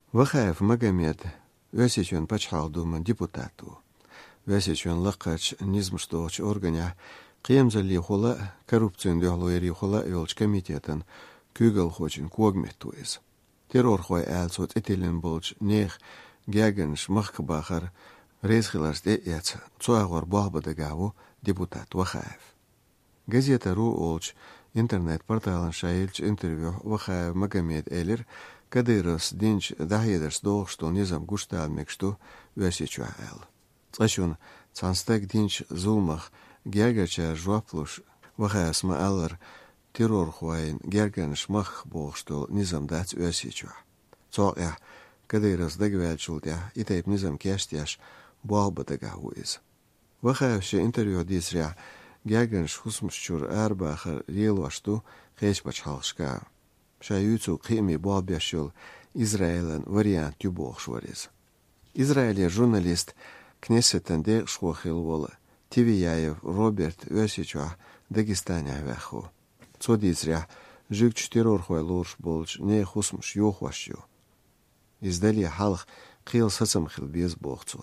Вахаев Магомед, Весичен Пачхалдума депутату. Весичен Лакач Низмшточ органя, Киемзали Хола, коррупцион дюхлуэри Хола Велч комитетен, Кюгел Хочин Куагметуиз. Террор Хой Элсот Этилен Болч, Нех, Гягенш Махкбахар, Рейсхиларс Деяц, Цуагор Бахбадагаву, депутат Вахаев. Газета Ру Олч, интернет-порталын шаилч интервью Вахаев Магомед Элер, Кадырос Динч Дахедерс Долг, что Низам Гуштал Мекшту, Весичуа Эл. Цашун, Цанстек Динч Зулмах, Гергача Жуаплуш, Вахаев Смаалар, Террор Хуайн, Гергенш Мах Бог, что Низам Дац Весичуа. Цоя, Кадырос Дагвельчултя, и тейп Низам Кештяш, Бахбадагавуиз. Вахаевше интервью Дисря, Гягенш Хусмшчур Арбахар Рилвашту Хейчбачхалшка. Шаюцу Кими Бабяшул Израилен вариант Юбохшварис. Израиле журналист Кнессетен де Шхохилвола Тивияев Роберт Весичуа Дагестане Веху. Цодизря Жик 4 Лурш Болч не Хусмш Йохвашю. Издали Халх Кил Сацамхил без Бохцу.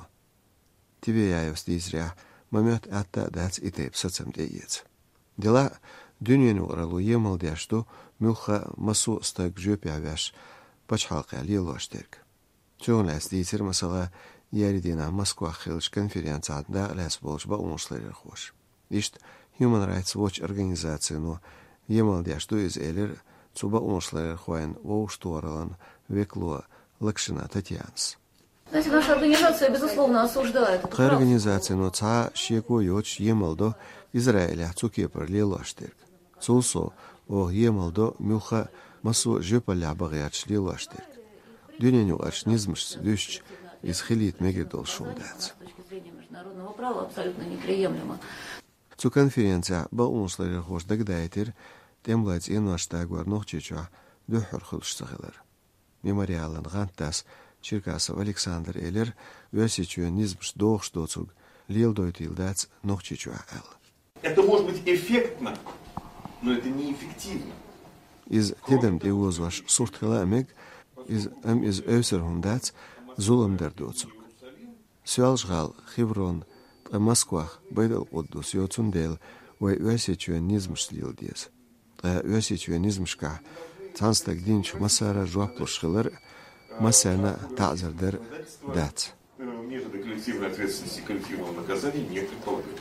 Тивияев Стизря Момент атта дац итеп сацам деец. Дела дюнину ралу емал дяшту мюха масу стак жөпявяш пачхалка лилоштерк. Чонлас дитер масала яридина Москва хилч конференцияда лас болш ба умушлер хош. Ишт Human Rights Watch организацияну емал дяшту из элер цуба умушлер хоен воуштуаралан векло Лакшина Татьянс. Знаете, наша организация, безусловно, осуждает. Организация ноца щеку йоч емалдо Израиля цукепр лилаштерк. Цулсо о емалдо мюха масу жепаля багяч лилаштерк. Дюненю аш низмш дющ из хилит мегидол шумдац. С точки зрения международного права абсолютно неприемлемо. Цу конференция ба уншлер хош дагдайтер темлайц инваштагвар нохчича дөхөр хулшсагылар. Мемориалын гантас Черкасов Александр Элер, Весичуэн Низмш Дохштоцуг, Лилдойтилдац Нохчичуа Эл. Это может быть эффектно, но это неэффективно. Из Тедем Деузваш Суртхеламег, из Öserhundaц Зуламдердоцуг. Сюалшгал, Хеврон, Москвах, Байдал Отдус, Йоцундел, Вай Весичуэн Низмш Лилдез. Весичуэн Низмшка, Цанстак Динч Масара Жуаплушхелер, Масяна Тазердер Дац. Методы коллективной ответственности и коллективного наказания не предполагают.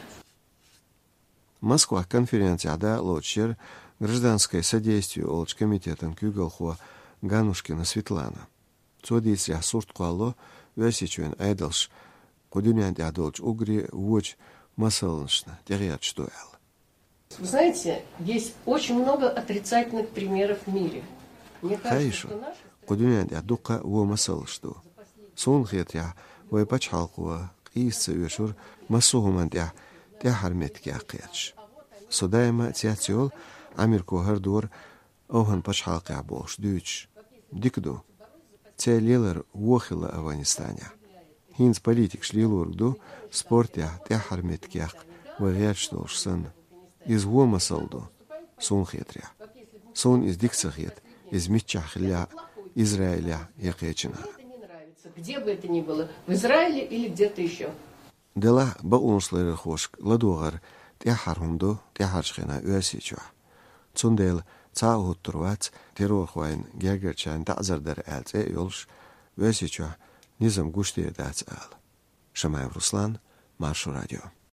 Москва конференция да лочер гражданское содействие олч комитетом Кюгалхо Ганушкина Светлана. Цодисря сурткало Весичуэн Айдалш Кудюнян Дядолч Угри Воч Масалншна Терят Штуэл. Вы знаете, есть очень много отрицательных примеров в мире. Мне кажется, что наши Кудюнян Дядука Во Масалшту. Сон хетя Вай Пачхалкуа Кис Вешур Масухуман Дя Харметки Акьяч. Содаема Тиациол Амирко Хардур Охан Пачхалка Бош Дюч. Дикду. Целилер Вохила Афганистане. Хинц политик шлилургду спортя Харметкиак Ваячтолшсан. Из Вомасалду Сон хетря. Сон из Диксахет из Митчахля Израиля Якечина. Где бы это ни было, в Израиле или где-то еще. Дела баунслер хошк ладогар тяхархумдо тяхаршхена Весичуа. Цундел цаахуттурвац терохвайн гергерчан тазардар элц йолш Весичуа Низам Гуштир дац ал. Шамаев Руслан, Маршу радио.